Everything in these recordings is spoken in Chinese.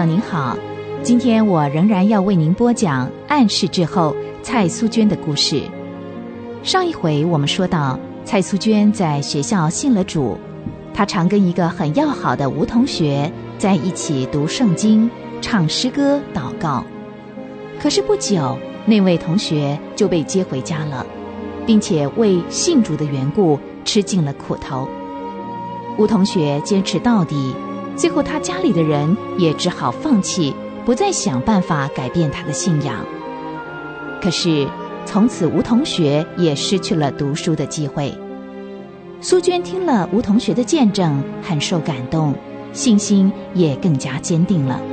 您好，今天我仍然要为您播讲暗示之后蔡苏娟的故事。上一回我们说到，蔡苏娟在学校信了主，她常跟一个很要好的吴同学在一起读圣经、唱诗歌、祷告。可是不久，那位同学就被接回家了，并且为信主的缘故吃尽了苦头。吴同学坚持到底，最后他家里的人也只好放弃，不再想办法改变他的信仰。可是从此吴同学也失去了读书的机会。苏娟听了吴同学的见证，很受感动，信心也更加坚定了。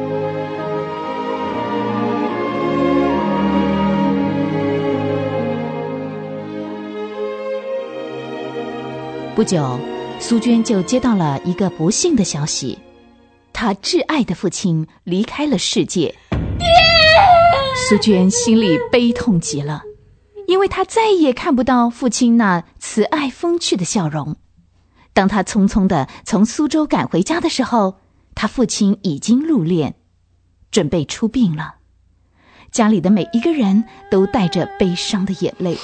不久，苏娟就接到了一个不幸的消息，她挚爱的父亲离开了世界。苏娟心里悲痛极了，因为她再也看不到父亲那慈爱风趣的笑容。当她匆匆地从苏州赶回家的时候，她父亲已经入殓，准备出殡了。家里的每一个人都带着悲伤的眼泪。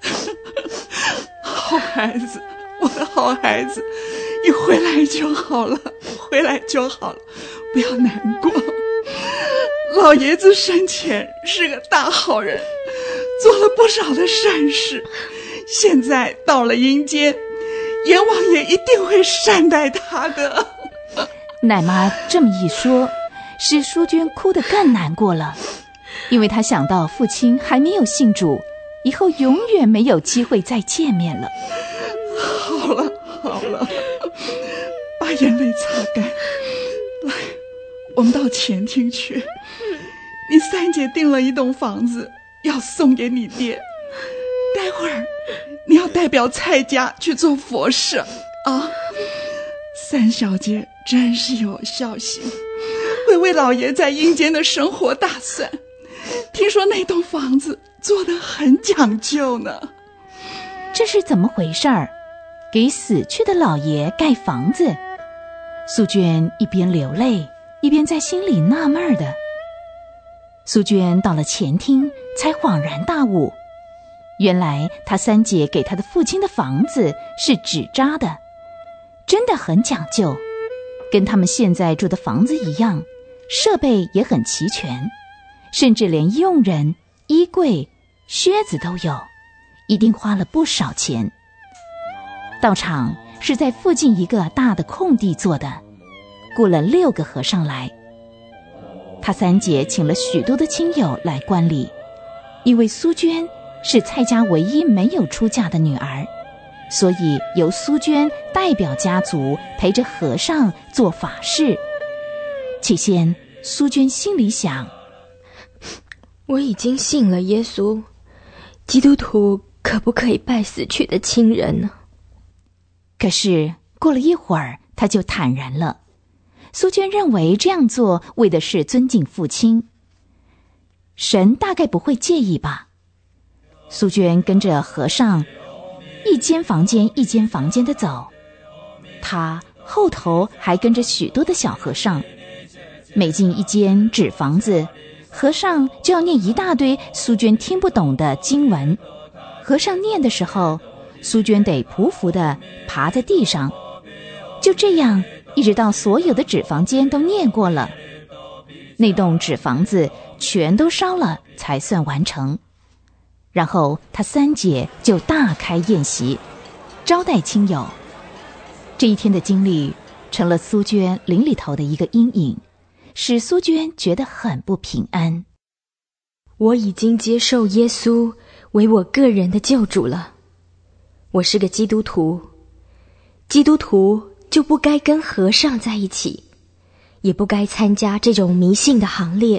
好孩子，我的好孩子，你回来就好了，回来就好了，不要难过。老爷子生前是个大好人，做了不少的善事，现在到了阴间，阎王爷一定会善待他的。 奶妈这么一说，使苏娟哭得更难过了，因为她想到父亲还没有信主，以后永远没有机会再见面了。 好了好了，把眼泪擦干，来，我们到前厅去。你三姐订了一栋房子要送给你爹，待会儿你要代表蔡家去做佛事啊。三小姐真是有孝心，会为老爷在阴间的生活打算。听说那栋房子做得很讲究呢。 这是怎么回事儿？给死去的老爷盖房子？苏娟一边流泪，一边在心里纳闷的。苏娟到了前厅，才恍然大悟，原来她三姐给她的父亲的房子是纸扎的，真的很讲究，跟他们现在住的房子一样，设备也很齐全，甚至连佣人、衣柜、靴子都有，一定花了不少钱。道场是在附近一个大的空地做的，雇了6个和尚来。他三姐请了许多的亲友来观礼，因为苏娟是蔡家唯一没有出嫁的女儿，所以由苏娟代表家族陪着和尚做法事。起先苏娟心里想， 我已经信了耶稣，基督徒可不可以拜死去的亲人呢？ 可是过了一会儿，她就坦然了。苏娟认为这样做为的是尊敬父亲，神大概不会介意吧。苏娟跟着和尚一间房间一间房间的走，她后头还跟着许多的小和尚。每进一间纸房子，和尚就要念一大堆苏娟听不懂的经文。和尚念的时候，苏娟得匍匐地爬在地上。就这样一直到所有的纸房间都念过了，那栋纸房子全都烧了才算完成。然后他三姐就大开宴席，招待亲友。这一天的经历成了苏娟灵里头的一个阴影，使苏娟觉得很不平安。 我已经接受耶稣为我个人的救主了，我是个基督徒，基督徒就不该跟和尚在一起，也不该参加这种迷信的行列。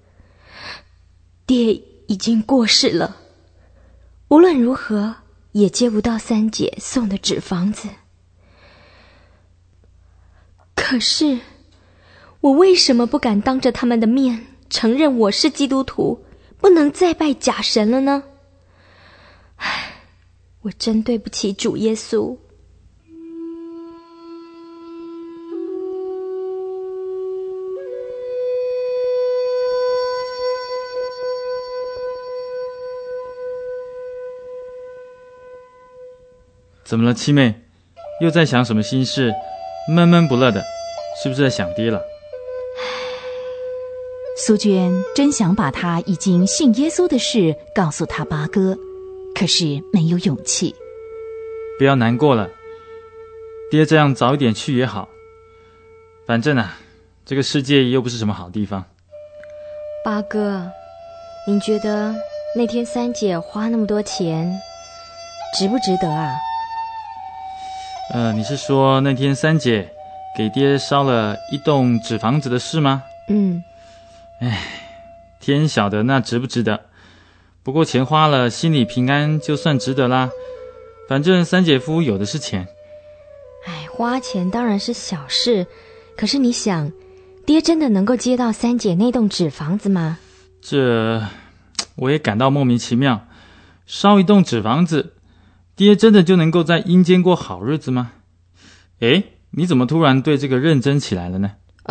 爹已经过世了，无论如何也接不到三姐送的纸房子。可是我为什么不敢当着他们的面承认我是基督徒，不能再拜假神了呢？唉，我真对不起主耶稣。 怎么了，七妹？又在想什么心事？闷闷不乐的，是不是在想爹了？ 苏娟真想把她已经信耶稣的事告诉她八哥，可是没有勇气。 不要难过了，爹这样早一点去也好。反正啊，这个世界又不是什么好地方。 八哥，您觉得那天三姐花那么多钱，值不值得啊？ 你是说那天三姐给爹烧了一栋纸房子的事吗？天晓得那值不值得。不过钱花了，心里平安就算值得啦。反正三姐夫有的是钱。 花钱当然是小事，可是你想，爹真的能够接到三姐那栋纸房子吗？ 这我也感到莫名其妙。烧一栋纸房子，爹真的就能够在阴间过好日子吗？你怎么突然对这个认真起来了呢？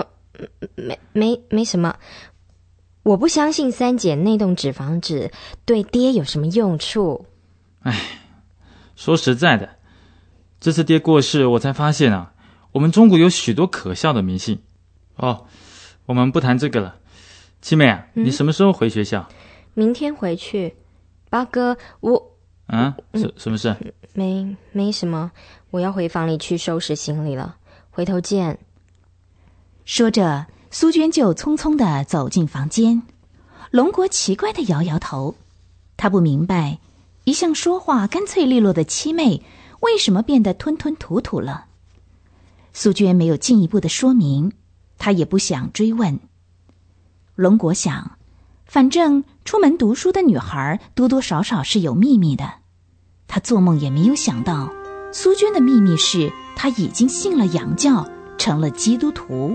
没什么。我不相信三姐那栋纸房子对爹有什么用处。 说实在的，这次爹过世，我才发现啊，我们中国有许多可笑的迷信。我们不谈这个了。七妹啊，你什么时候回学校？ 明天回去。八哥，我什么事？ 没什么，我要回房里去收拾行李了，回头见。 说着，苏娟就匆匆地走进房间。龙国奇怪地摇摇头，他不明白一向说话干脆利落的七妹为什么变得吞吞吐吐了。苏娟没有进一步的说明，她也不想追问。龙国想，反正出门读书的女孩多多少少是有秘密的。他做梦也没有想到，苏娟的秘密是她已经信了洋教，成了基督徒。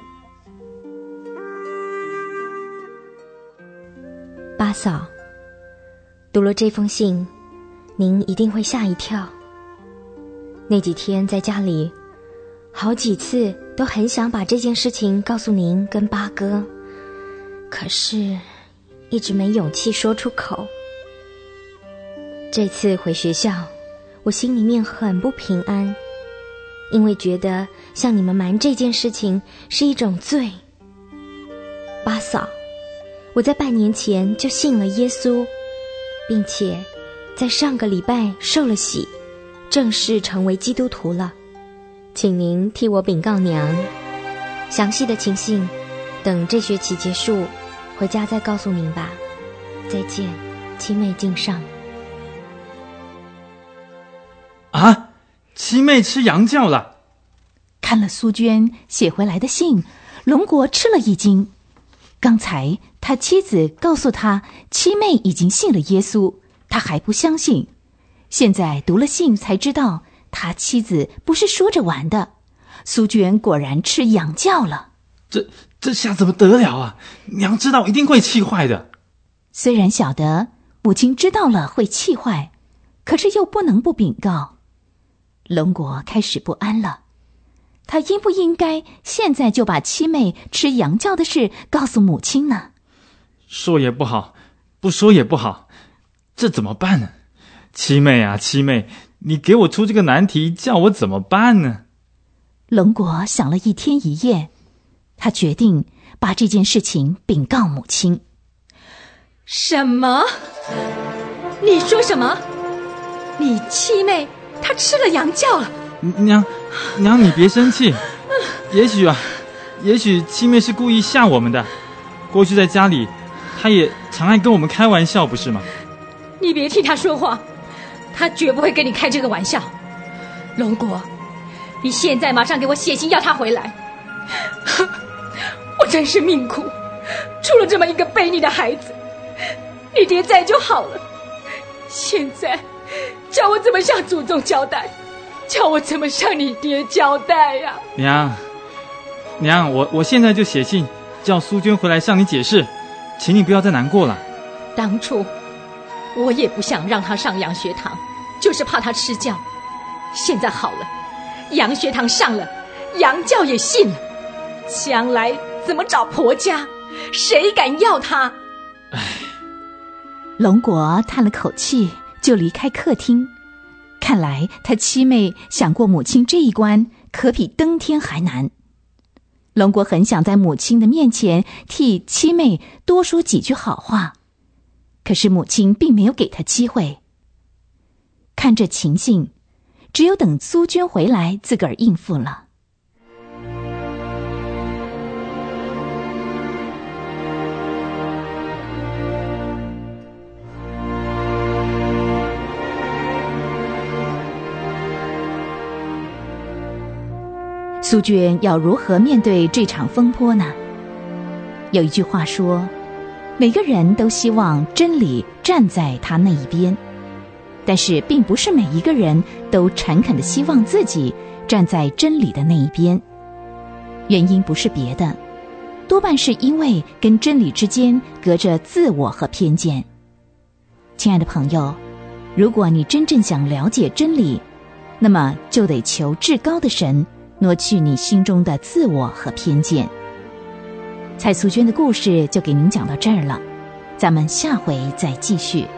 八嫂，读了这封信，您一定会吓一跳。那几天在家里，好几次都很想把这件事情告诉您跟八哥，可是一直没勇气说出口。这次回学校，我心里面很不平安，因为觉得向你们瞒这件事情是一种罪。八嫂，我在半年前就信了耶稣，并且在上个礼拜受了洗，正式成为基督徒了。请您替我禀告娘，详细的情形等这学期结束回家再告诉您吧。再见，七妹敬上。 七妹吃洋教了。 看了苏娟写回来的信，龙国吃了一惊。刚才他妻子告诉他七妹已经信了耶稣，他还不相信。现在读了信才知道，他妻子不是说着玩的。苏娟果然吃洋教了。 这下怎么得了啊？娘知道一定会气坏的。 虽然晓得母亲知道了会气坏，可是又不能不禀告。龙国开始不安了，他应不应该现在就把七妹吃洋教的事告诉母亲呢？ 说也不好，不说也不好，这怎么办呢？七妹啊，七妹，你给我出这个难题，叫我怎么办呢？ 龙国想了一天一夜，他决定把这件事情禀告母亲。 什么？你说什么？你七妹她吃了洋教了？ 娘，你别生气。也许七妹是故意吓我们的。过去在家里，她也常爱跟我们开玩笑，不是吗？ 你别替她说话，她绝不会跟你开这个玩笑。龙国，你现在马上给我写信要她回来。我真是命苦，出了这么一个悖逆的孩子。你爹在就好了，现在叫我怎么向祖宗交代？叫我怎么向你爹交代呀？娘， 我现在就写信叫苏娟回来向你解释，请你不要再难过了。 当初我也不想让她上洋学堂，就是怕她吃教。现在好了，洋学堂上了，洋教也信了，将来怎么找婆家？谁敢要她？ 龙国叹了口气，就离开客厅。 看来他七妹想过母亲这一关，可比登天还难。龙国很想在母亲的面前替七妹多说几句好话，可是母亲并没有给他机会。看这情形，只有等苏娟回来自个儿应付了。苏娟要如何面对这场风波呢？有一句话说，每个人都希望真理站在他那一边，但是并不是每一个人都诚恳地希望自己站在真理的那一边。原因不是别的，多半是因为跟真理之间隔着自我和偏见。亲爱的朋友，如果你真正想了解真理，那么就得求至高的神挪去你心中的自我和偏见。蔡苏娟的故事就给您讲到这儿了，咱们下回再继续。